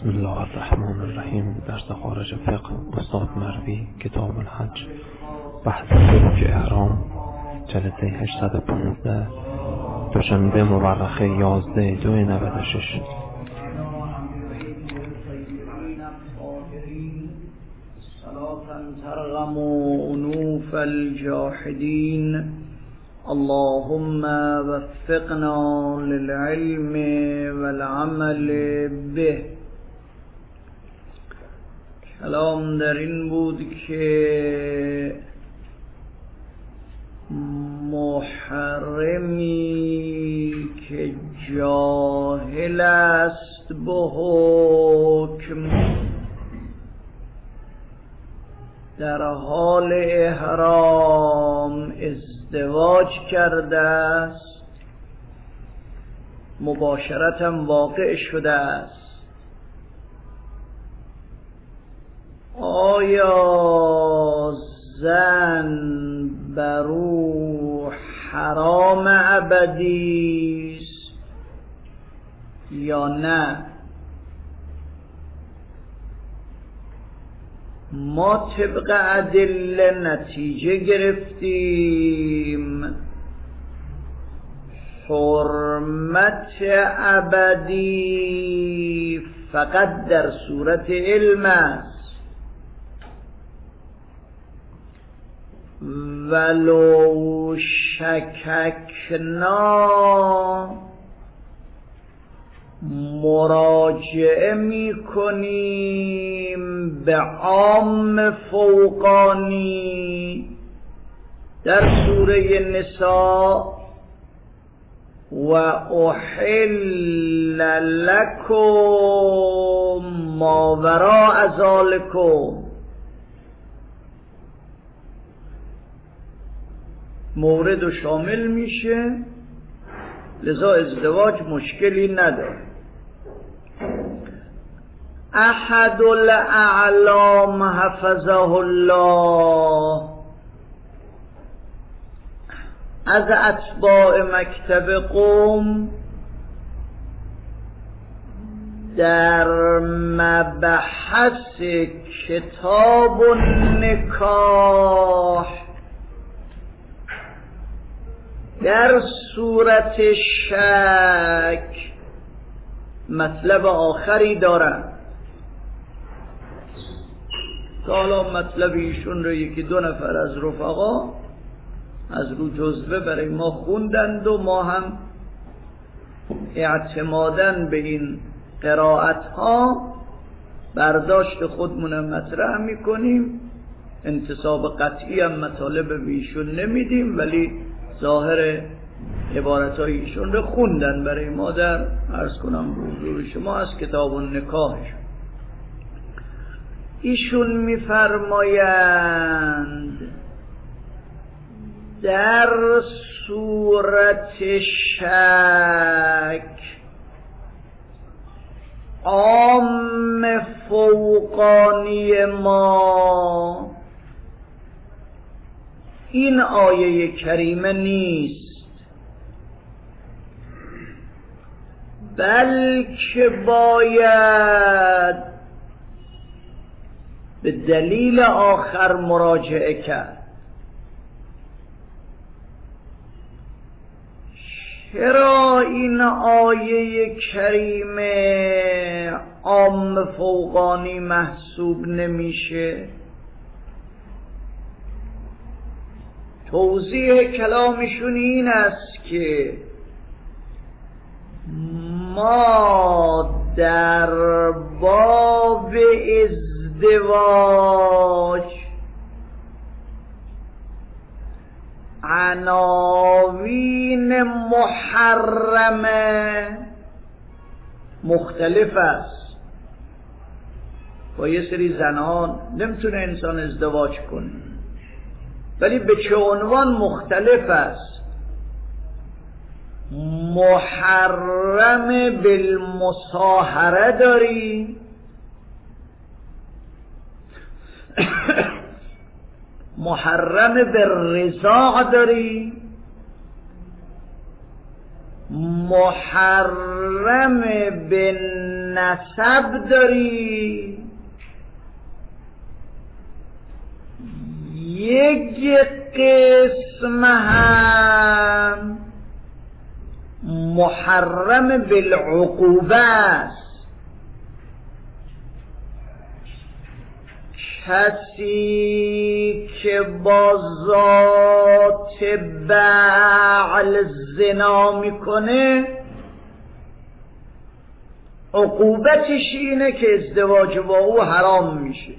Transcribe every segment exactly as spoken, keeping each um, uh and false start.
بسم الله الرحمن الرحیم. درس خارج فقه استاد مروی، کتاب الحج، بحث فروج احرام، جلسه هشتصد و پانزده، دوشنبه مورخه یازده دو نود و شش. ترغم انوف الجاحدین اللهم وفقنا للعلم والعمل به. کلام در این بود که محرمی که جاهل است به حکم در حال احرام ازدواج کرده است، مباشرتاً واقع شده است، آیا زن بر او حرام ابدی است یا نه؟ ما طبق ادله نتیجه گرفتیم حرمت ابدی فقط در صورت علم است، ولو شککنا مراجعه می کنیم به عام فوقانی در سوره نساء و احل لکم ما وراء ذلکم. مورد و شامل میشه، لذا ازدواج مشکلی نداره. احد الاعلام حفظه الله از اتباع مکتب قم در مبحث کتاب النکاح در صورت شک مطلب آخری دارن که حالا مطلب ایشون رو یکی دو نفر از رفقا از رو جزوه برای ما خوندند و ما هم اعتماداً به این قرائت ها برداشت خودمونم مطرح میکنیم، انتصاب قطعی هم مطالب ایشون نمیدیم، ولی ظاهر عبارتهای ایشون رو خوندن برای ما در عرض کنم حضور شما از کتاب النکاح. ایشون میفرمایند در صورت شک عام فوقانی ما این آیه کریمه نیست، بلکه باید به دلیل آخر مراجعه کرد. چرا این آیه کریمه عام فوقانی محسوب نمیشه؟ توضیح کلامشون این است که ما در باب ازدواج عناوین محرمه مختلف است. با یه سری زنان نمیتونه انسان ازدواج کنه، ولی به چه عنوان مختلف است. محرم بالمصاهره داری، محرم بالرضاع داری، محرم به نسب داری، یک قسم هم محرم بالعقوبه است. کسی که با ذات بعل زنا میکنه عقوبتش اینه که ازدواج با او حرام میشه.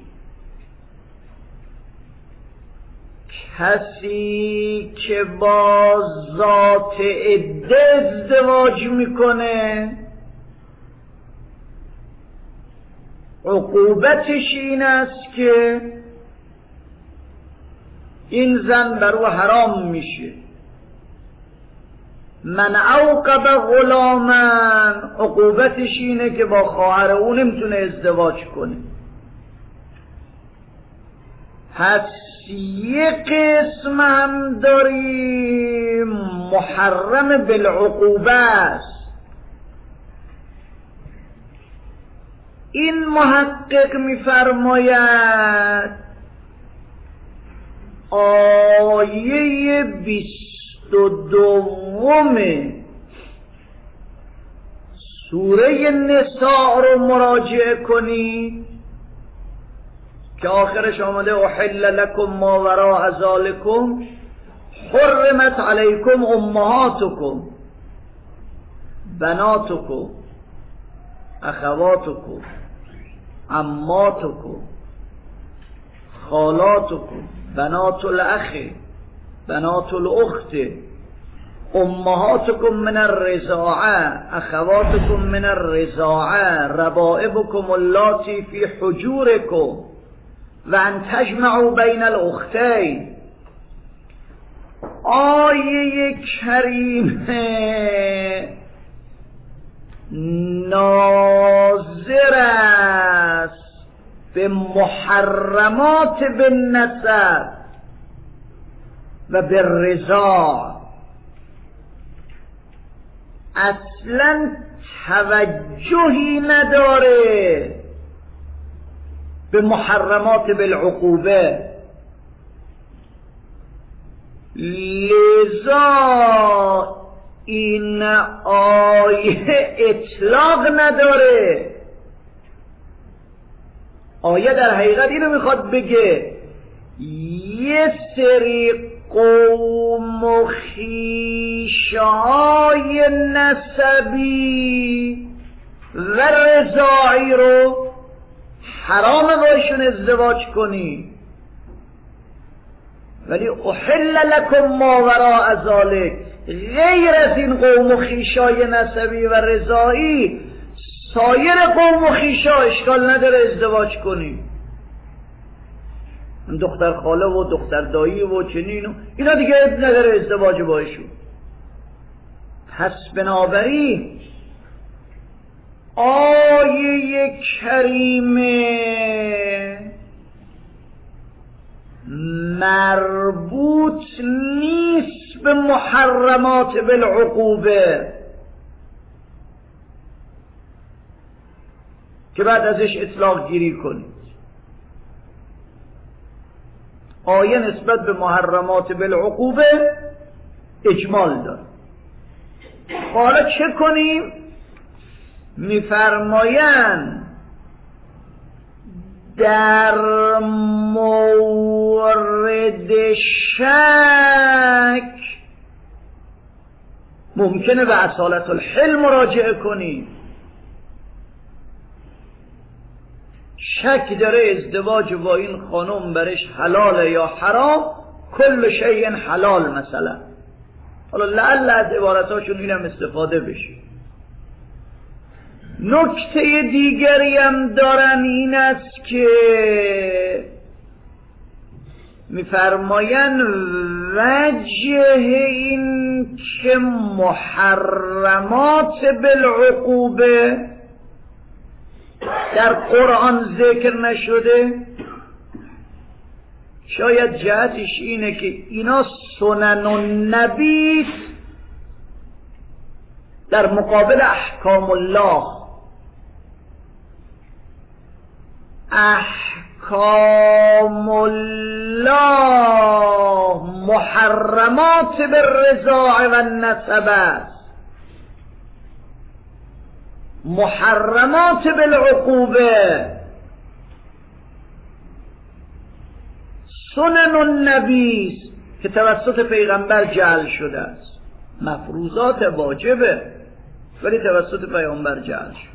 کسی که با ذات عده ازدواج میکنه عقوبتش این است که این زن بر او حرام میشه. من اوقب غلاما عقوبتش اینه که با خواهر او نمیتونه ازدواج کنه. پس یک قسم هم داریم محرم بالعقوبه است. این محقق می‌فرماید آیه بیست و دوم سوره نساء رو مراجعه کنید که آخرش آمده احل لکم ما وراء ذالکم حرمت علیکم امهاتکم بناتکم اخواتکم عماتکم خالاتکم بنات الاخ بنات الاخت امهاتکم من الرضاعه اخواتکم من الرضاعه ربائبکم اللاتی فی حجورکم و ان تجمعوا بین الاختین. آیه کریمه ناظر است به محرمات بالنسب و بالرضاع، اصلا توجهی نداره به محرمات بالعقوبه. لذا این آیه اطلاق نداره. آیه در حقیقت اینو میخواد بگه یه سری قوم و خویشهای نسبی و رضاعی رو حرام باشون ازدواج کنی، ولی احل لکم ما وراء ذالک، غیر از این قوم و خویشای نسبی و رضاعی سایر قوم و خویشا اشکال نداره ازدواج کنی. دختر خاله و دختر دایی و چنین و اینا دیگه نداره ازدواج باشون. پس بنابراین آیه کریمه مربوط نیست به محرمات بالعقوبه که بعد ازش اطلاق گیری کنید. آیه نسبت به محرمات بالعقوبه اجمال داره. حالا چه کنیم؟ میفرمایند در مورد شک ممکنه به اصالت الحل مراجعه کنیم. شک داره ازدواج با این خانم برش حلاله یا حرام، کل شیء حلال مثلا. حالا لعل از عبارتاشون اینم استفاده بشه. نکته دیگری هم دارن این است که میفرماین وجه این که محرمات بالعقوبه در قرآن ذکر نشده، شاید جهتش اینه که اینا سنن النبی در مقابل احکام الله. احکام الله محرمات بالرضاع و النسب است، محرمات بالعقوبه. سنن النبی که توسط پیغمبر جعل شده است، مفروضات واجبه ولی توسط پیغمبر جعل شد.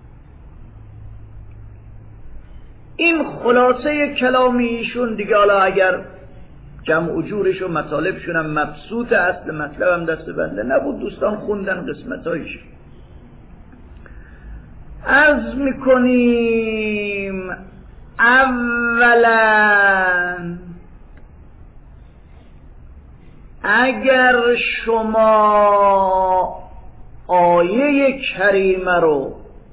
این خلاصه کلامی ایشون دیگه. حالا اگر جمع و جورش و مطالبشون هم مبسوط، اصل مطلب هم دست بنده نبود، دوستان خوندن قسمتایش. عرض میکنیم اولا اگر شما آیه کریمه رو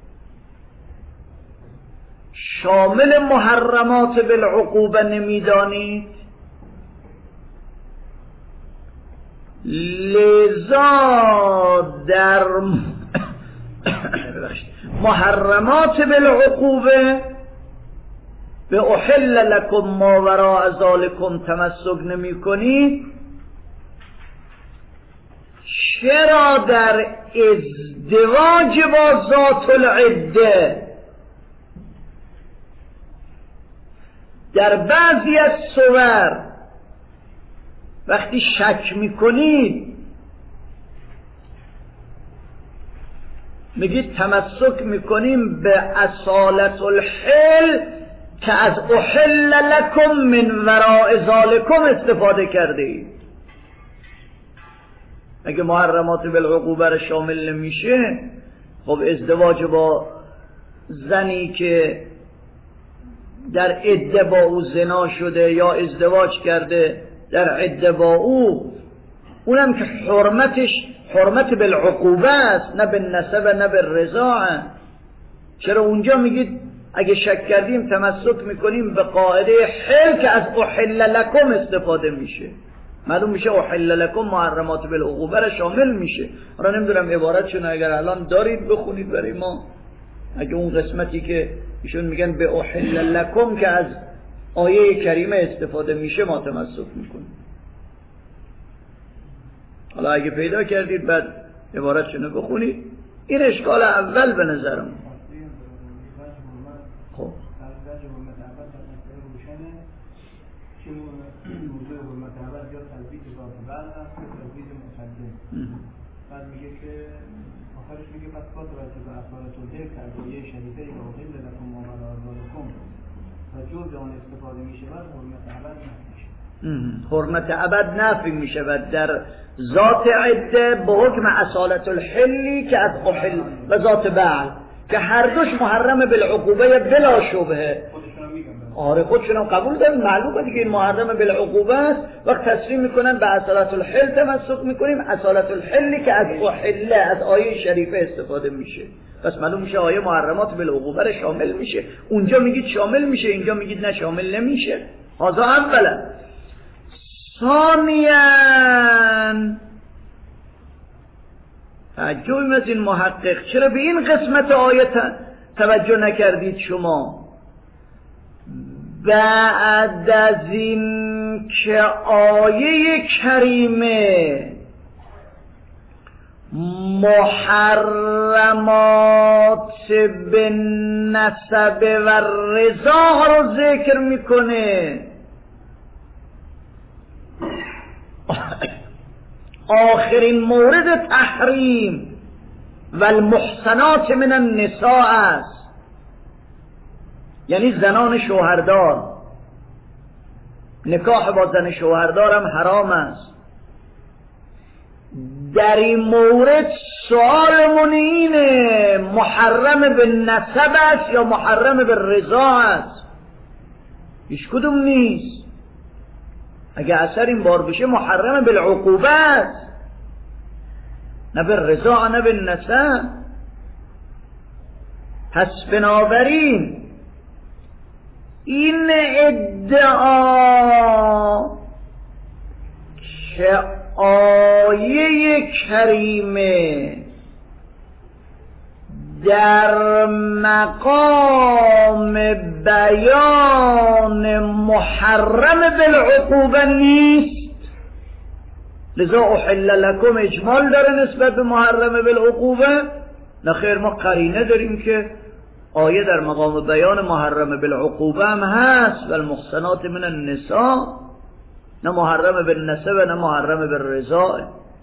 شامل محرمات بالعقوبه نمیدانید، لذا در محرمات بالعقوبه به احل لکم ما وراء ذالکم تمسک نمی کنید، چرا در ازدواج با ذات العده در بعضی از صور وقتی شک میکنید میگید تمسک میکنیم به اصالت الحل که از احل لکم من وراء ذالکم استفاده کرده اید. اگه محرمات بالعقوبه را شامل نمیشه، خب ازدواج با زنی که در عده با او زنا شده یا ازدواج کرده در عده با او، اونم که حرمتش حرمت بالعقوبه است، نه بالنسب نه بالرضاع. چرا اونجا میگید اگه شک کردیم تمسک میکنیم به قاعده حل که از احل لکم استفاده میشه؟ معلوم میشه احل لکم محرمات بالعقوبه را شامل میشه. حالا نمیدونم عبارتشون اگر الان دارید بخونید برای ما، اگه اون قسمتی که ایشون میگن به احل لکم که از آیه کریمه استفاده میشه ما تمسک میکنیم. حالا اگه پیدا کردید بعد عبارتشون رو بخونید. این اشکال اول به نظرم. خب بعد میگه که آخرش میگه پس با توجه به اصالت الحل که از آیه شریفه یا احل لکم ما وراء ذالکم و جز آن استفاده میشه و حرمت ابد نفی میشه. حرمت ابد نفی میشه و در ذات عده به حکم اصالت الحلی که از احل و ذات بعل که هر دوش محرم بالعقوبه بلا شبهه. آره خودشون هم قبول دارن، معلومه دیگه این محرم بالعقوبه است. وقت تصریح میکنن به اصالت الحل تمسک میکنیم، اصالت الحلی که از احله از آیه شریفه استفاده میشه. پس معلوم میشه آیه محرمات بالعقوبه را شامل میشه. اونجا میگید شامل میشه، اینجا میگید نه شامل نمیشه. هذا اولا. ثانیاً تعجب از این محقق چرا به این قسمت آیه توجه نکردید شما؟ بعد از این که آیه کریمه محرمات بالنسب و رضا رو ذکر میکنه، آخرین مورد تحریم و المحسنات من النساء است، یعنی زنان شوهردار. نکاح با زن شوهردار هم حرام است. در این مورد سوالمون اینه محرم به نسب است یا محرم به رضا است؟ هیچ کدوم نیست. اگه اثر این بار بشه محرم بالعقوبه است، نه به رضا نه به نسب. پس بنابراین این ادعا که آیه کریمه در مقام بیان محرم بالعقوبه نیست، لذا احل لکم اجمال داره نسبت به محرم بالعقوبه. نه خیر، ما قرینه داریم که آیه در مقام بیان محرم بالعقوبه هم هست، و المحصنات من النساء، نه محرم بالنسب و نه محرم بالرضاء.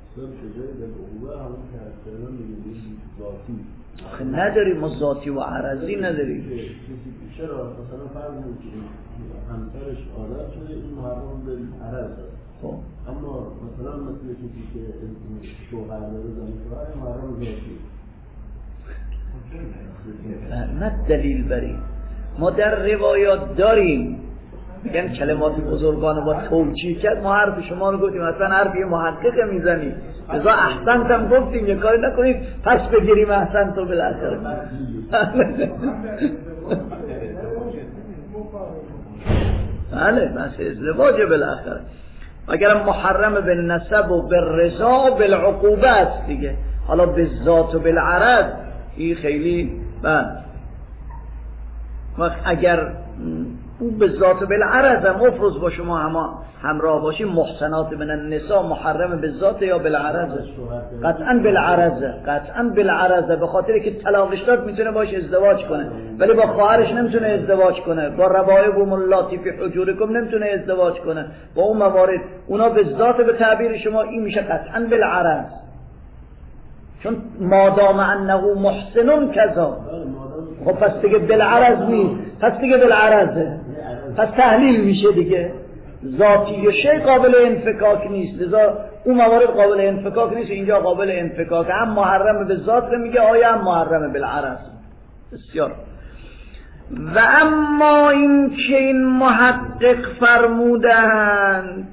خب نداریم ما ذاتی و عرضی نداریم. چرا مثلا فرض می‌کنیم همسرش عادت شده این محرم بالعرض، خب اما مثلا مثل کسی که شوهر داره زن شوهر محرم ذاتی نه دلیل بریم. ما در روایات داریم میگن کلمات بزرگان با توجیه کرد، ما حرف شما رو گفتیم، اصلا حرف یه محقق میزنی، لذا احسنت هم گفتیم، یه کاری نکنید پس بگیریم احسنت رو بالاخره. بله بس ازدواج بالاخره، اگر محرم به نسب و به رضا و بالعقوبه است دیگه. حالا به ذات و بالعرض این خیلی بله، وقت اگر او به ذات بالعرض هم افرض با شما هم همراه باشی، محسنات من النساء محرم به ذات یا بالعرض؟ قطعا بالعرض، قطعا بالعرض، به خاطر که طلاقش داد میتونه باش ازدواج کنه ولی با خواهرش نمیتونه ازدواج کنه، با ربایبهم اللاتی فی حجورکم نمیتونه ازدواج کنه، با اون موارد اونا به ذات به تعبیر شما این میشه قطعا بالعرض، چون مادام انه محسنون کذا. خب پس دیگه بالعرض نیست، پس دیگه بالعرضه، پس تحلیل میشه دیگه. ذاتی و شی قابل انفکاک نیست، لذا اون موارد قابل انفکاک نیست، اینجا قابل انفکاک، هم محرم به ذات رو میگه آیا هم محرم بالعرض. بسیار. و اما این که این محقق فرمودند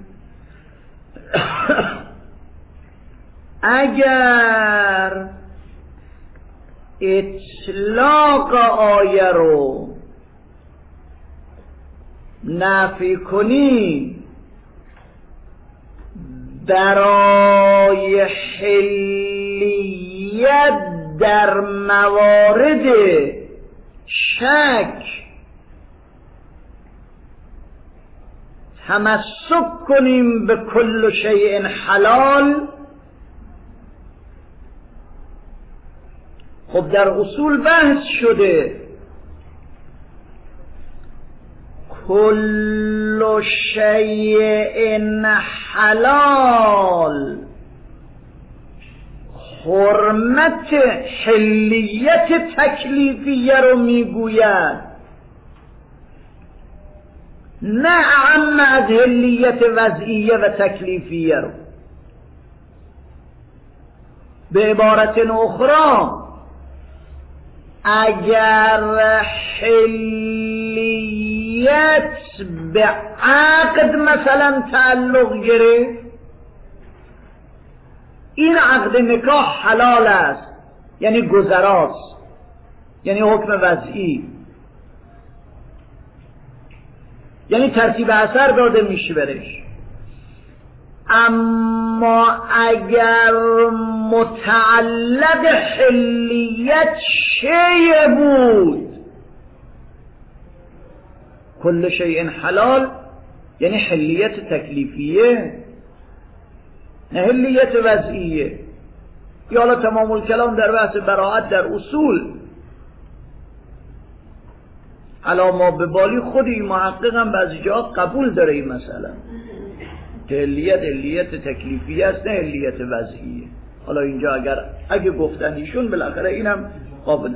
اگر اطلاق آیه رو نفی کنی برای حلیت در موارد شک تمسک کنیم به کل شیء حلال، خب در اصول بحث شده کل شیء حلال حرمت حلیت تکلیفیه رو میگوید، نه اعم از حلیت وضعیه و تکلیفیه رو. به عبارت اخرى اگر حلیت به عقد مثلا تعلق گرفت، این عقد نکاح حلال است، یعنی گذراست، یعنی حکم وضعی، یعنی ترتیب اثر داده میشه برش. اما اگر متعلق حلیت شیء بود، کل شیء حلال یعنی حلیت تکلیفیه نه حلیت وضعیه. یا حالا تمام الکلام در بحث براءت در اصول علا ما به بالی خودی محقق هم بعضی جا قبول داره این مسئله که حلیت حلیت تکلیفی است نه حلیت وضعیه. حالا اینجا اگر اگه گفتن ایشون بالاخره اینم قابل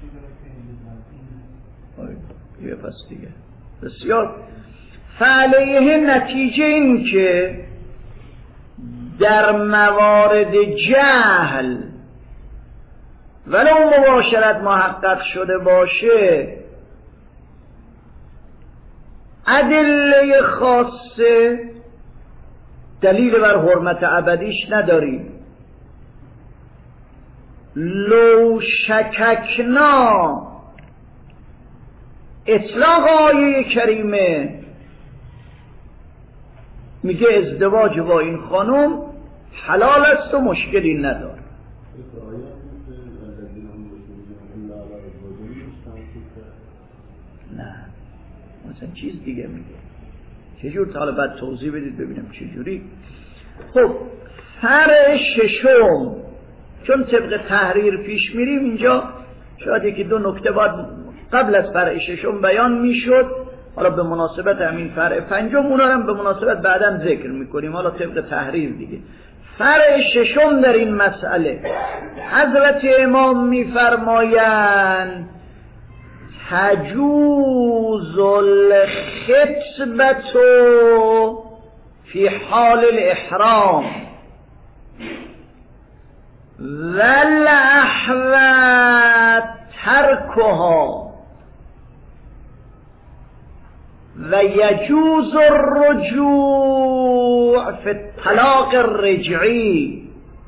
یه پس دیگه. بسیار. فعلیه نتیجه این که در موارد جهل ولو مباشرت محقق شده باشه ادله خاصه دلیل بر حرمت ابدیش نداریم. لو شککنا اطلاق آیه کریمه میگه ازدواج با این خانم حلال است و مشکلی نداره. نه، مثلا چیز دیگه میگه. چجور؟ حالا بعد توضیح بدید ببینم چجوری. خب فرع ششم، چون طبق تحریر پیش میریم اینجا شاید یکی دو نکته باید قبل از فرع ششم بیان میشد، حالا به مناسبت همین فرع پنجم اونا هم به مناسبت بعداً ذکر میکنیم، حالا طبق تحریر دیگه. فرع ششم در این مسئله حضرت امام میفرمایند تجوز الخطبة فی حال الاحرام والاحوط ترکها و یجوز الرجوع فی الطلاق الرجعی.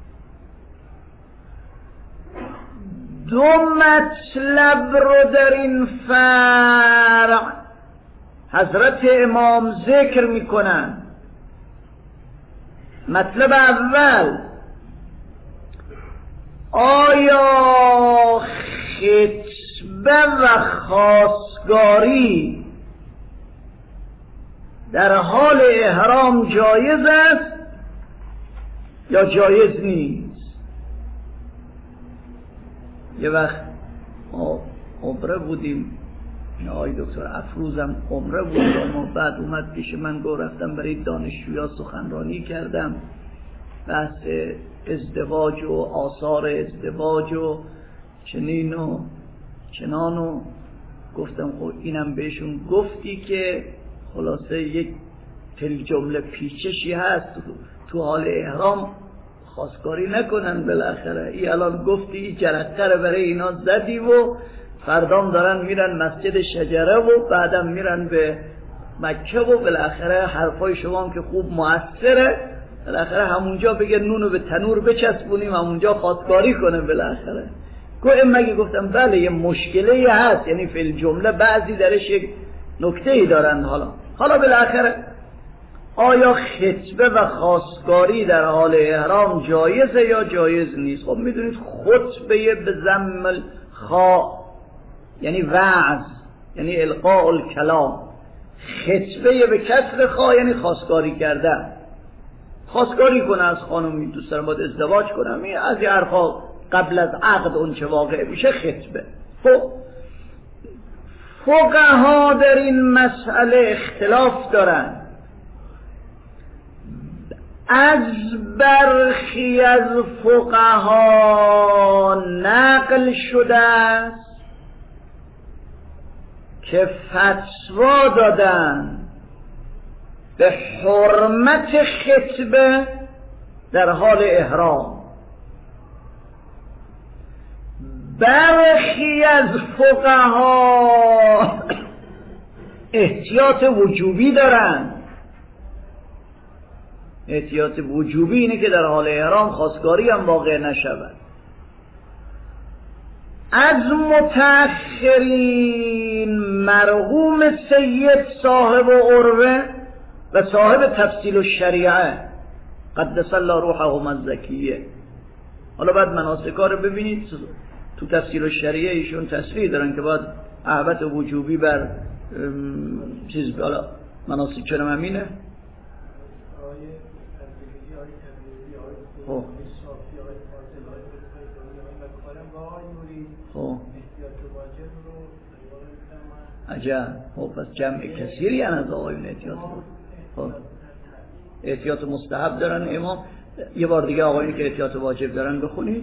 دو مطلب رو در این فرع حضرت امام ذکر میکنن. مطلب اول، آیا خطبه و خواستگاری در حال احرام جایز است یا جایز نیست؟ یه وقت ما عمره بودیم، آقای دکتر افروزم عمره بود، اما بعد اومد پیش من گفت رفتم برای دانشجویا سخنرانی کردم، بحث ازدواج و آثار ازدواج و چنین و چنان و گفتم خب اینم بهشون گفتی که خلاصه یک تل جمله پیچشی هست تو حال احرام خواستگاری نکنن بالاخره. ای الان گفتی ای جرقه رو برای اینا زدی و فردام دارن میرن مسجد شجره و بعدم میرن به مکه و بالاخره حرفای شما هم که خوب مؤثره، بالاخره همونجا بگه نونو به تنور بچسبونیم همونجا خواستگاری کنه بالاخره. گوه مگه گفتم بله یه مشکلی هست، یعنی فی الجمله بعضی درش یک نکته‌ای دارن. حالا حالا بالاخره آیا خطبه و خواستگاری در حال احرام جایزه یا جایز نیست؟ خب میدونید خطبه به ضم الخاء یعنی وعظ، یعنی القاء الکلام، خطبه به کسر خاء یعنی خواستگاری کردن. خواستگاری کنه از خانمی، دوست دارم باید ازدواج کنم، این از یه حرفا قبل از عقد اون چه واقع میشه خطبه. خب فقها در این مسئله اختلاف دارن. از برخی از فقها نقل شده است که فتوا دادن به حرمت خطبه در حال احرام. برخی از فقها احتیاط وجوبی دارن. احتیاط وجوبی اینه که در حال احرام خواستگاری هم واقع نشود. از متأخرین مرحوم سید صاحب عروه و صاحب تفصیل الشریعه قدس الله روحهم الزکیه، حالا بعد مناسکا رو ببینید تو تفصیل الشریعه ایشون تصریح دارن که باید احوط وجوبی بر چیز، حالا مناسک چرا همینه؟ خب خب عجب. خب پس جمع کثیری هم از آقایون احتیاط بود. خب احتیاط مستحب دارن امام. یه بار دیگه آقایونی که احتیاط واجب دارن بخونید.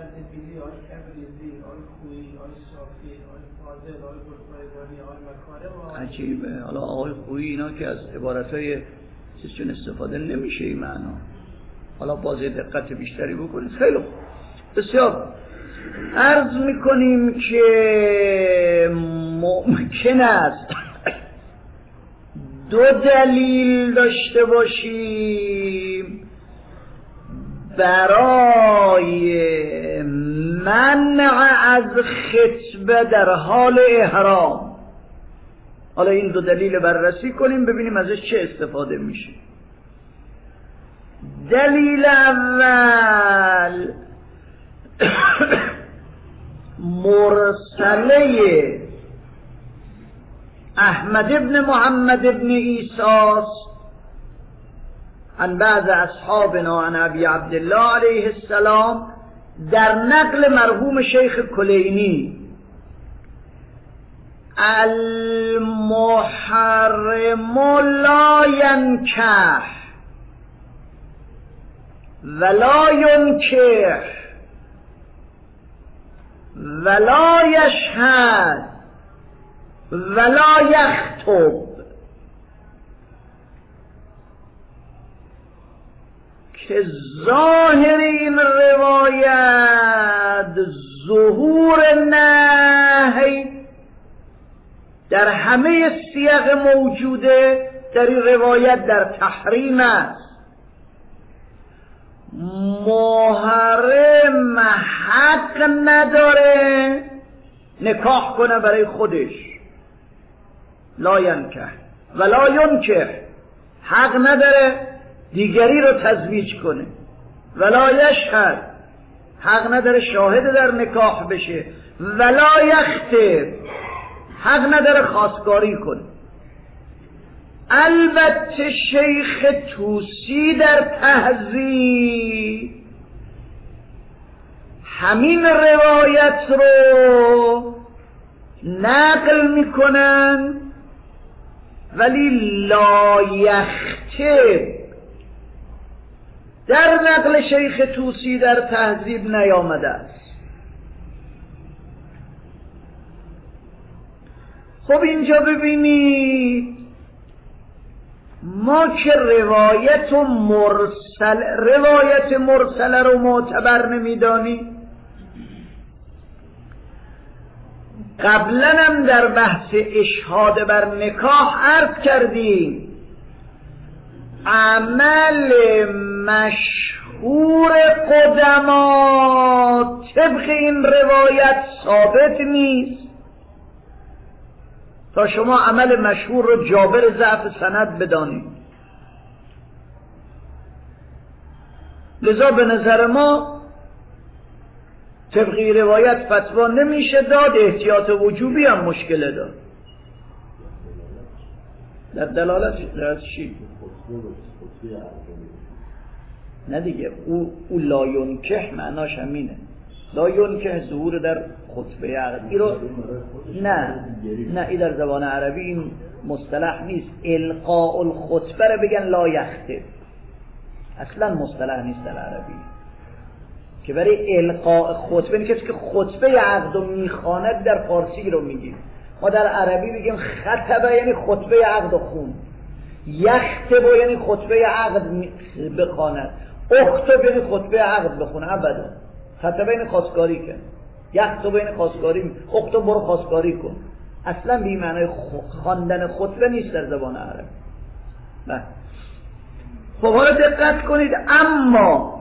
عجیبه. حالا آقای خویی اینا که از عبارتهای چیزشون استفاده نمیشه این معنا. حالا باز دقت بیشتری بکنید. خیلی بسیار عرض میکنیم که ممکن است دو دلیل داشته باشیم برای منع از خطبه در حال احرام. حالا این دو دلیل بررسی کنیم ببینیم ازش چه استفاده میشه. دلیل اول مرسله احمد ابن محمد ابن ایساس عن بعض اصحابنا عن ابی عبدالله علیه السلام در نقل مرحوم شیخ کلینی المحرم لا ینکح ولا ینکح ولا یشهد ولا یخطب که ظاهر این روایت ظهور نهی در همه سیاق موجوده در این روایت در تحریم است. محرم حق نداره نکاح کنه برای خودش، لا ینکح ولا ینکح، حق نداره دیگری رو تزویج کنه، ولا یشهد، حق نداره شاهد در نکاح بشه، ولا یخطب، حق نداره خواستگاری کنه. البته شیخ طوسی در تهذیب همین روایت رو نقل میکنن ولی لا یخطب در نقل شیخ طوسی در تهذیب نیامده است. خب اینجا ببینید ما که روایت مرسل روایت مرسل رو معتبر نمیدانیم، قبلا هم در بحث اشهاد بر نکاح عرض کردیم عمل مشهور قدما طبق این روایت ثابت نیست تا شما عمل مشهور رو جابر ضعف سند بدانید. لذا به نظر ما طبقی روایت فتوا نمیشه داد، احتیاط وجوبی هم مشکل داد. در دلالت در چی؟ نه دیگه او, او لا ینکح معناش همینه، لا ینکح ظهور در خطبه عقد. ای رو نه نه ای در زبان عربی این مصطلح نیست. القاء الخطبه رو بگن لا یخطب، اصلا مصطلح نیست در عربی که برای القاء خطبه، این کسی که خطبه عقد رو میخواند در فارسی رو میگیم. ما در عربی بگیم خطبه یعنی خطبه عقد رو خون، یخطب یعنی خطبه عقد بخواند، اخطب یعنی خطبه عقد بخونه. ابدا خطبه یعنی خواستگاری کن، یخطب یعنی خواستگاری، اخطب برو خواستگاری کن. اصلا به معنای خواندن خطبه نیست در زبان عربی. نه. خب حالا دقت کنید، اما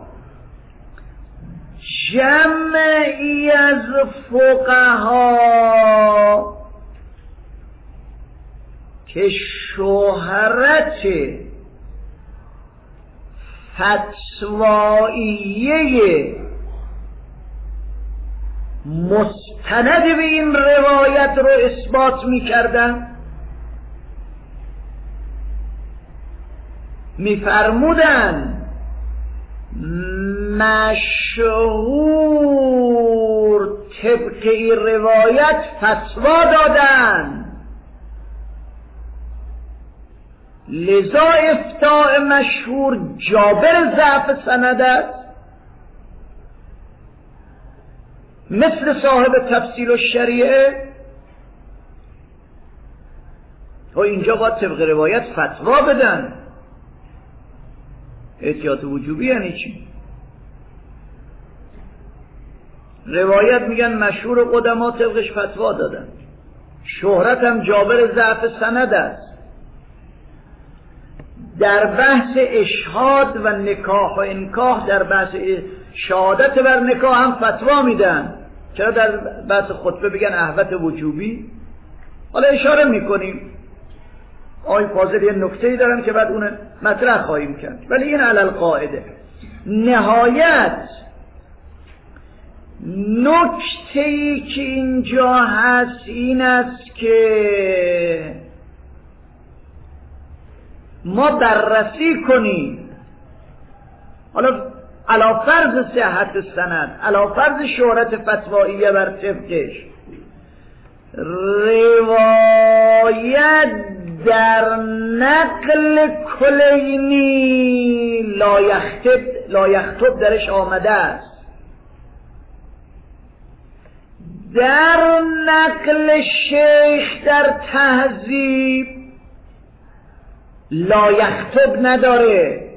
جمعی از فقها که شهرت فتواییه مستند به این روایت رو اثبات می‌کردن، می‌فرمودن مشهور طبق این روایت فتوا دادن، لذا افتاء مشهور جابر ضعف سند است. مثل صاحب تفصیل الشریعه و اینجا باید طبق روایت فتوا بدن. احتیاط وجوبی یعنی چی؟ روایت میگن مشهور قدما طبقش فتوا دادن، شهرت هم جابر ضعف سند است. در بحث اشهاد و نکاح و انکاح، در بحث شهادت بر نکاح هم فتوا میدن. چرا در بحث خطبه بگن احوت وجوبی؟ حالا اشاره میکنیم، آقای فاضل یه نکته‌ای دارن که بعد اون مطرح خواهیم کرد، ولی این علل قاعده. نهایت نکته‌ای که اینجا هست این است که ما بررسی کنیم، حالا علا فرض صحت سند، علا فرض شهرت فتواییه بر طبقش، روایت در نقل کلینی لایختب لایختب درش آمده است، در نقل شیخ در تهذیب لایختب نداره.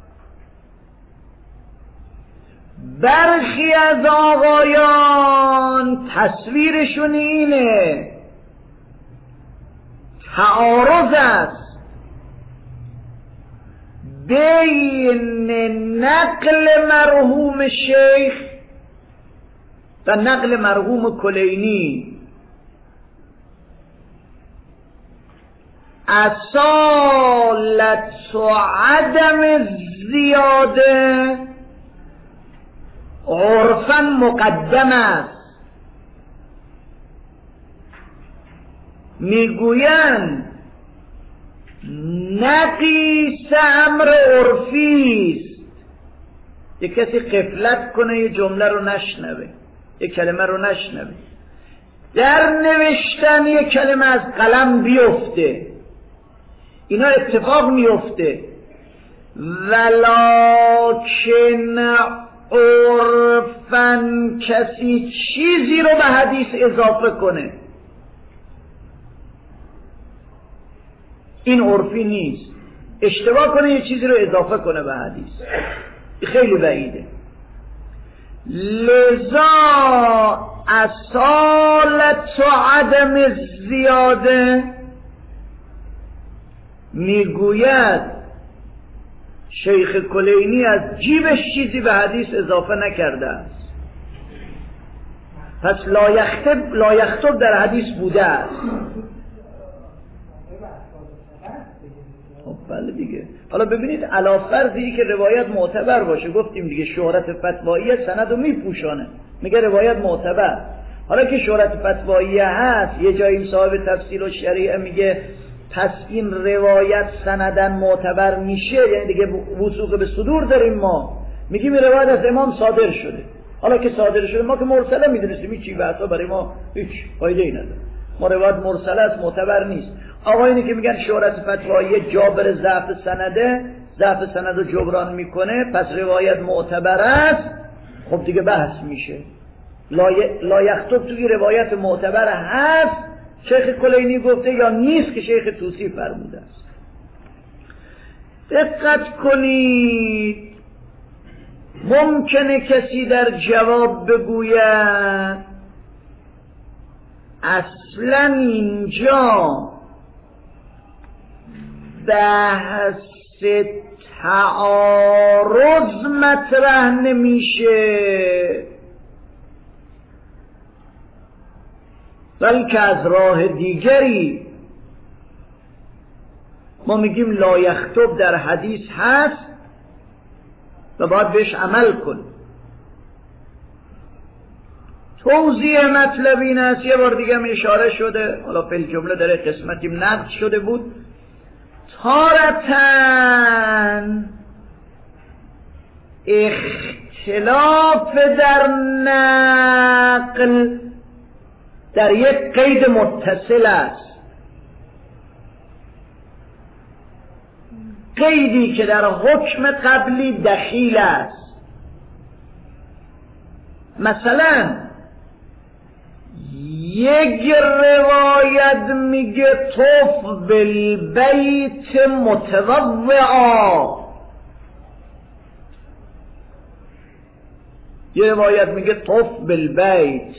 برخی از آقایان تصویرشون اینه، تعارض است بین نقل مرحوم شیخ و نقل مرحوم کلینی. اصالت و عدم زیاده عرفاً مقدم است. میگویند نقیص امر عرفی است. یک کسی غفلت کنه یه جمله رو نشنوه، یه کلمه رو نشنوه، در نوشتن یه کلمه از قلم بیفته، اینا اتفاق میفته. ولکن عرفاً کسی چیزی رو به حدیث اضافه کنه، این عرفی نیست. اشتباه کنه یه چیزی رو اضافه کنه به حدیث، خیلی بعیده. لذا اصالت و عدم زیاده میگوید شیخ کلینی از جیبش چیزی به حدیث اضافه نکرده است، پس لایختب لایختب در حدیث بوده است. خب بله دیگه. حالا ببینید علی فرضی که روایت معتبر باشه، گفتیم دیگه شهرت فتوایی سند رو میپوشانه، میگه روایت معتبر. حالا که شهرت فتوایی هست، یه جایی صاحب تفسیر و شریعه میگه پس این روایت سندن معتبر میشه، یعنی دیگه وثوق به صدور داریم. ما میگیم این روایت از امام صادر شده، حالا که صادر شده ما که مرسله میدونستیم، هیچ چیزی بحثا برای ما هیچ فایده ای نداره، ما روایت مرسله است، معتبر نیست. آقایونی که میگن شهرت فتوایی جابر ضعف سنده، ضعف سند رو جبران میکنه، پس روایت معتبر است، خب دیگه بحث میشه. لایختب توی روایت معتبر هست شیخ کلینی گفته یا نیست که شیخ طوسی فرموده است. دقت کنید، ممکنه کسی در جواب بگوید اصلا اینجا بحث تعارض مطرح نمیشه، بلکه از راه دیگری ما میگیم لایختب در حدیث هست و باید بهش عمل کن. توضیح مطلب این است، یه بار دیگه هم اشاره شده، حالا فی الجمله در قسمتی نقد شده بود، تارتن اختلاف در نقل در یک قید متصل است، قیدی که در حکم قبلی دخیل است. مثلا یک روایت میگه طف بالبیت متوضعا، یه روایت میگه طف بالبیت،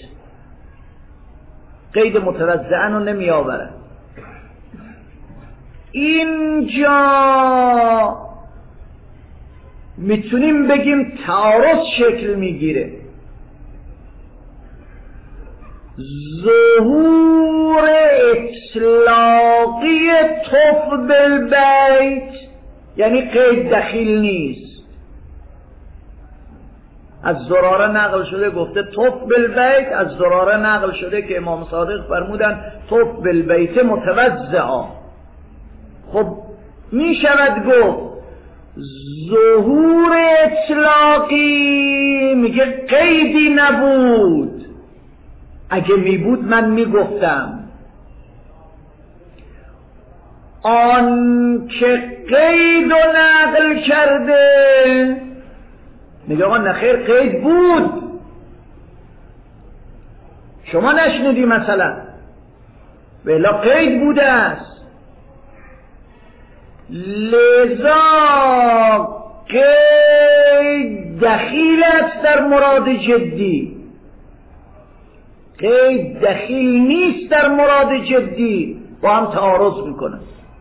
قید متوضعا رو نمی آورد. اینجا میتونیم بگیم تعارض شکل میگیره. ظهور اطلاقی طف بالبیت یعنی قید دخیل نیست. از زراره نقل شده گفته طف بالبیت، از زراره نقل شده که امام صادق فرمودن طف بالبیت متوضعا. خب می شود گفت ظهور اطلاقی میگه قیدی نبود، اگه می بود من می گفتم. آن که قید و نقل کرده میگه آقا نخیر قید بود، شما نشنیدی مثلا، بلا قید بوده است. لذا قید دخیل است در مراد جدی، قید دخیل نیست در مراد جدی، با هم تعارض میکنه.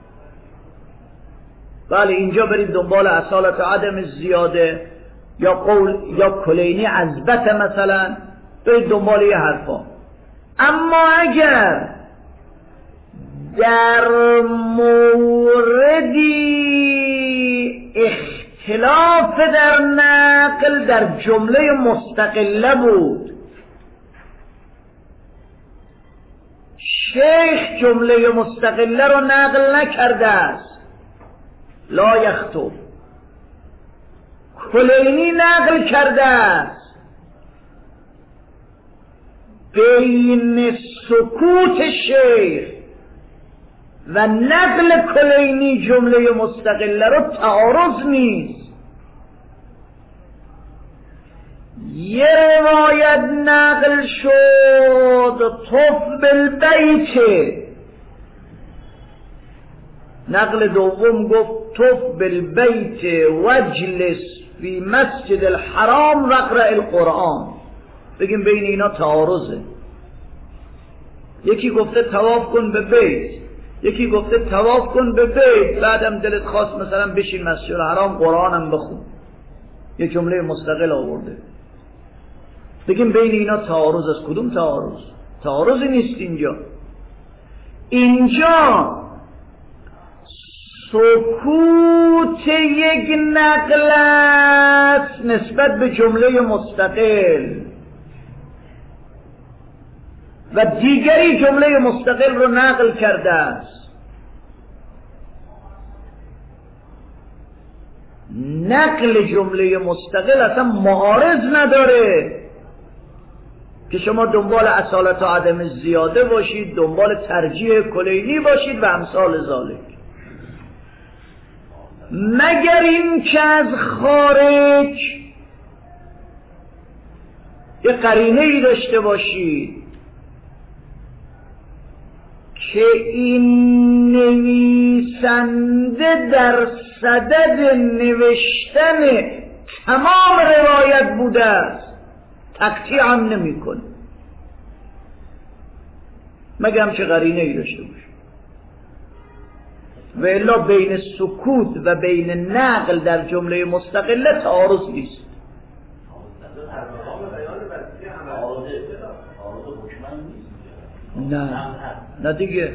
بله اینجا برید دنبال اصالت و عدم زیاده یا قول یا کلینی عزبت مثلا، برید دنبال یه حرفا. اما اگر در موردی اختلاف در نقل در جمله مستقله بود، شیخ جمله مستقله رو نقل نکرده است، لا یخطب، کلینی نقل کرده است، بین سکوت شیخ و نقل کلینی جمله مستقله رو تعارض نیست. یه روایت نقل شد طف بالبیت، نقل دوم گفت طف بالبیت واجلس فی مسجد الحرام واقرأ القرآن، بگیم بین اینا تعارضه. یکی گفته طواف کن به بیت، یکی گفته طواف کن به بیت، بعدم دلت خواست مثلا بشین مسجد الحرام قرآنم بخون، یه جمله مستقل آورده، بگیم بین اینا تعارض است. کدوم تعارض؟ تعارضی نیست اینجا. اینجا سکوت یک نقل است نسبت به جمله مستقل و دیگری جمله مستقل رو نقل کرده است. نقل جمله مستقل اصلا معارض نداره که شما دنبال اصالت و عدم زیاده باشید، دنبال ترجیح کلینی باشید و امثال ذالک، مگر این که از خارج یه قرینه ای داشته باشید که این نویسنده در صدد نوشتن تمام روایت بوده است، تقطیع هم نمی کنه مگر هم چه قرینه ای داشته باشه. و الا بین سکوت و بین نقل در جمله مستقله تعارض نیست. نه نه دیگه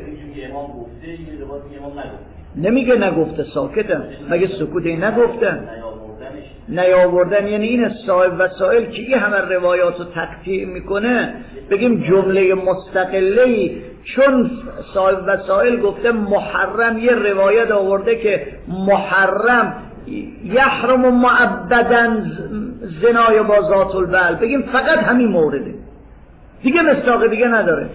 نمیگه نگفته، ساکتم، مگه سکوتی نگفتن نیاوردن، یعنی این صاحب وسائل که این همه روایات رو تقطیع میکنه، بگیم جمله مستقله‌ای چون صاحب وسائل گفته محرم، یه روایت آورده که محرم یحرم معبداً زنای با ذات البال، بگیم فقط همین مورده دیگه، مصداق دیگه نداره.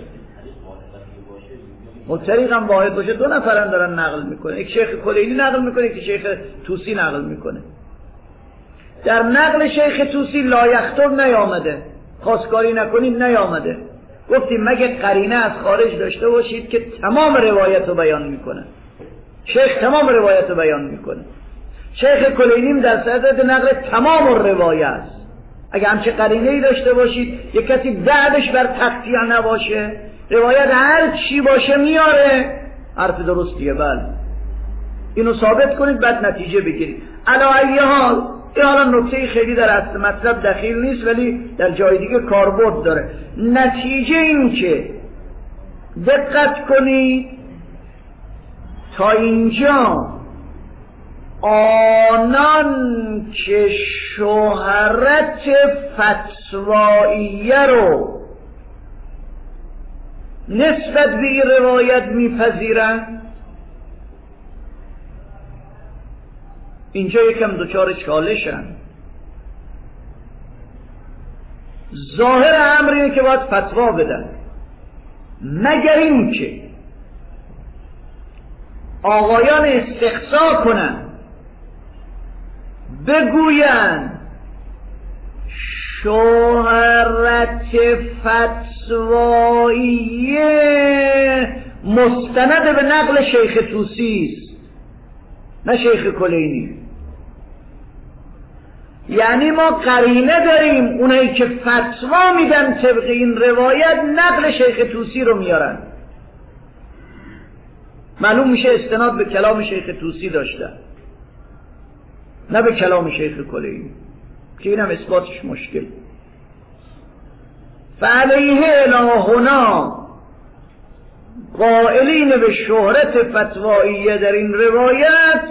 طریق هم واحد باشه، دو نفرن دارن نقل میکنه، یک شیخ کلینی نقل میکنه، یک شیخ توسی نقل میکنه. در نقل شیخ توسی لا یخطب نیامده، خواستگاری نکنید نیامده، گفتیم مگه قرینه از خارج داشته باشید که تمام روایت رو بیان میکنه، شیخ تمام روایت رو بیان میکنه، شیخ کلینیم در صدد نقل تمام روایت است. اگه همچه قرینه ای داشته باشید یک کسی بعدش بر تقطیع نباشه، روایت هر چی باشه میاره، حرف درستیه. بله اینو ثابت کنید بعد نتیجه بگیرید. علی ای حال این حالا نکته خیلی در اصل مطلب دخیل نیست ولی در جای دیگه کاربرد داره. نتیجه این که دقت کنید تا اینجا آنان که شهرت فتواییه رو نسبت به این روایت میپذیرن، اینجا یکم دوچار چالشن. ظاهر امر اینه که باید فتوا بدن، مگر این که آقایان استقصا کنن بگوین شهرت فتواییه مستند به نقل شیخ طوسی است نه شیخ کلینی. یعنی ما قرینه داریم اونایی که فتوا میدن طبق این روایت نقل شیخ طوسی رو میارن، معلوم میشه استناد به کلام شیخ طوسی داشتن نه به کلام شیخ کلینی که این هم اثباتش مشکل. فعلیه الهنا قائلین به شهرت فتواییه در این روایت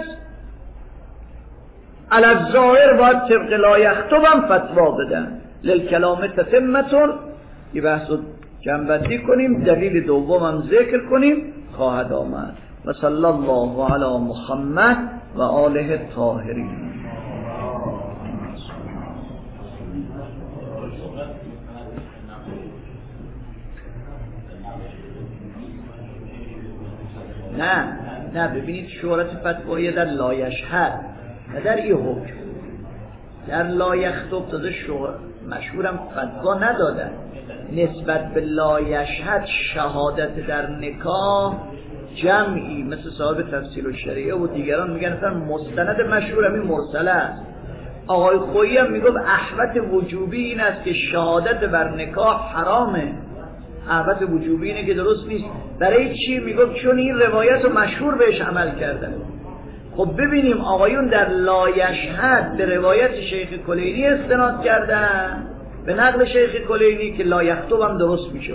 علی الظاهر باید طبق لا یخطب هم فتوا بدن. للکلام تتمتون، یه بحث رو جنبندی کنیم، دلیل دوم هم ذکر کنیم خواهد آمد. و صلی الله علی محمد و آله الطاهرین. نه نه ببینید شهرت فتوایی در لایشهد نه در این حکم. در لایخطب تازه شهر مشهورم فتوا ندادن نسبت به لایشهد. شهادت در نکاح جمعی مثل صاحب تفسیر و شریعه و دیگران میگن اصلا مستند مشهورم این مرسله است. آقای خویی هم میگفت احوط وجوبی این است که شهادت بر نکاح حرامه. احوط وجوبی اینه که درست نیست. برای چی؟ میگفت چون این روایت رو مشهور بهش عمل کردن. خب ببینیم آقایون در لایشهد به روایت شیخ کلینی استناد کردن، به نقل شیخ کلینی که لایخطب هم درست میشه و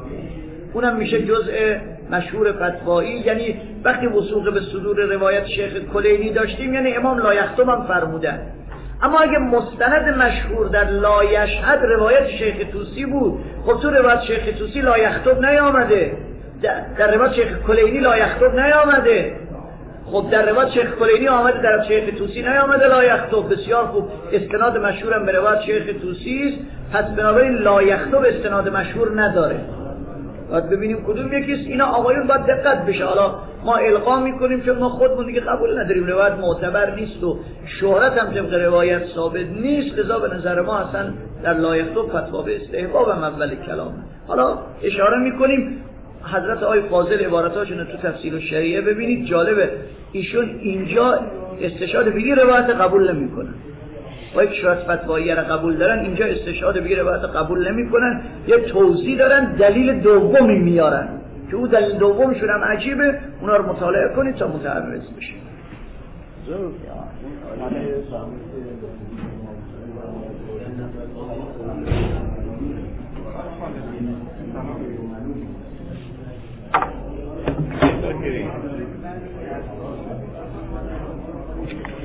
اونم میشه جزء مشهور فتوایی. یعنی وقتی وثوق به صدور روایت شیخ کلینی داشتیم یعنی امام لایخطب هم فرمودن. اما اگه مستند مشهور در لایشهد روایت شیخ طوسی بود، خب تو روایت شیخ طوسی لایخطب نیامده، در روایت شیخ کلینی لایخطب نیامده. خب در روایت شیخ کلینی آمده، در شیخ طوسی نیامده لایخطب. بسیار خوب، استناد مشهورم به روایت شیخ طوسی است، پس بنابراین لایخطب استناد مشهور نداره. باید ببینیم کدوم یکیست. اینا آقایون باید دقت بشه. حالا ما القا میکنیم چون ما خودمون دیگه قبول نداریم، روایت معتبر نیست و شهرت هم طبق روایت ثابت نیست، لذا به نظر ما اصلا در لایخطب فتوا به استحباب هم اول کلامه. حالا اشاره میکنیم حضرت آقای فاضل عبارتاشون تو تفسیر الشریعه ببینید جالبه، ایشون اینجا استشهاد به این روایت قبول نمیکنن. با یک شرط فتوایی را قبول دارن، اینجا استشهاد به این روایت قبول نمیکنن. یه توضیح دارن، دلیل دومی میارن که او دلیل دومشون هم عجیبه. اونا رو مطالعه کنید تا متعرض بشید. Thank you.